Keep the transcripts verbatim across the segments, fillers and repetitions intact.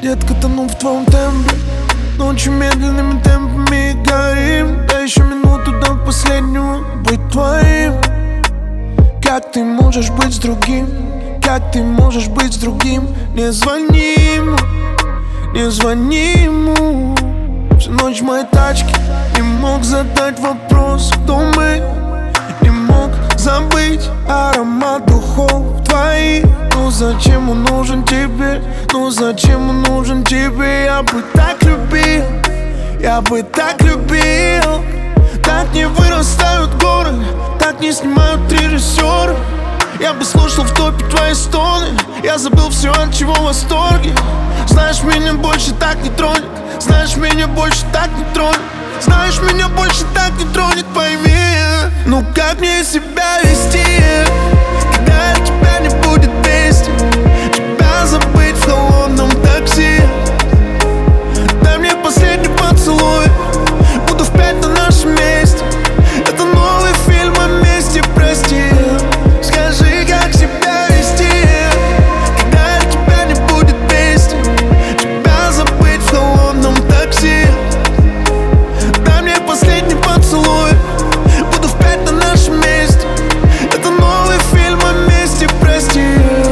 Детка, тону в твоем темпе, ночью медленными темпами горим. Да еще минуту до последнего быть твоим. Как ты можешь быть с другим? Как ты можешь быть с другим? Не звони ему, не звони ему. Всю ночь в моей тачке не мог задать вопрос, кто мы. Не мог забыть аромат духов твоих. Ну зачем он нужен тебе? Ну зачем он нужен тебе? Я бы так любил, я бы так любил. Так не вырастают горы, так не снимают режиссеры. Я бы слушал в топе твои стоны. Я забыл все, от чего в восторге. Знаешь, меня больше так не тронет. Знаешь, меня больше так не тронет. Знаешь, меня больше так не тронет, пойми. Ну как мне себя вести, когда от тебя не будет вести? Тебя забыть в холодном такси. Дай мне последний поцелуй, буду в пять на нашем месте. Это новый фильм о месте, прости. Скажи, как себя вести, когда от тебя не будет вести? Тебя забыть в холодном такси. Дай мне последний поцелуй, буду в пять на нашем месте. Это новый фильм о месте, прости.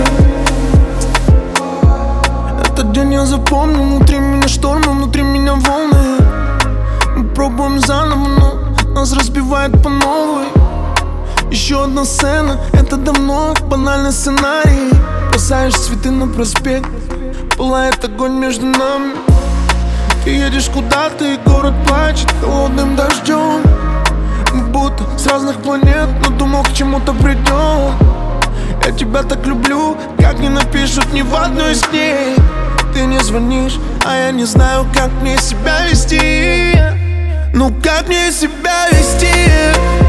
Этот день я запомню. Внутри меня штормы, внутри меня волны. Мы пробуем заново, но нас разбивает по новой. Еще одна сцена, это давно банальный сценарий. Бросаешь цветы на проспект, пылает огонь между нами. Ты едешь куда-то, и город плачет холодным дождем. Мы будто с разных планет, но думал, к чему-то придем. Я тебя так люблю, как не напишут ни в одной из книг. Ты не звонишь, а я не знаю, как мне себя вести. Ну как мне себя вести?